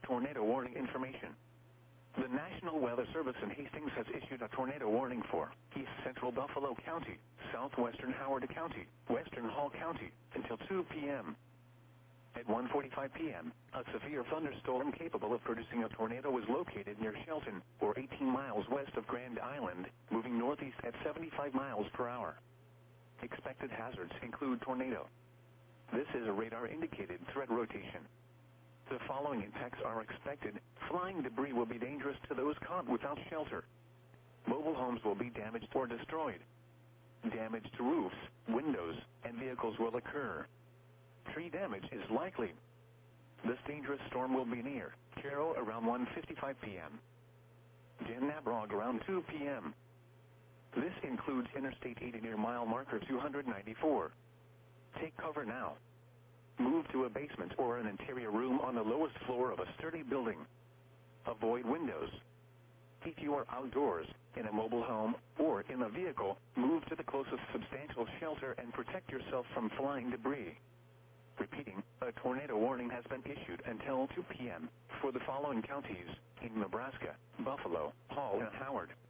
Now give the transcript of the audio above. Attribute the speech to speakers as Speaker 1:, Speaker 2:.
Speaker 1: tornado warning information. The National Weather Service in Hastings has issued a tornado warning for East Central Buffalo County, Southwestern Howard County, Western Hall County, until 2 p.m. At 1:45 p.m., a severe thunderstorm capable of producing a tornado was located near Shelton, or 18 miles west of Grand Island, moving northeast at 75 miles per hour. Expected hazards include tornado. This is a radar-indicated threat rotation. The following impacts are expected. Flying debris will be dangerous to those caught without shelter. Mobile homes will be damaged or destroyed. Damage to roofs, windows, and vehicles will occur. Tree damage is likely. This dangerous storm will be near Carroll around 1:55 p.m. Jan Nabrog around 2 p.m. This includes Interstate 80 near mile marker 294. Take cover now. Move to a basement or an interior room on the lowest floor of a sturdy building. Avoid windows. If you are outdoors, in a mobile home, or in a vehicle, move to the closest substantial shelter and protect yourself from flying debris. Repeating, a tornado warning has been issued until 2 p.m. for the following counties in Nebraska: Buffalo, Hall, and Howard.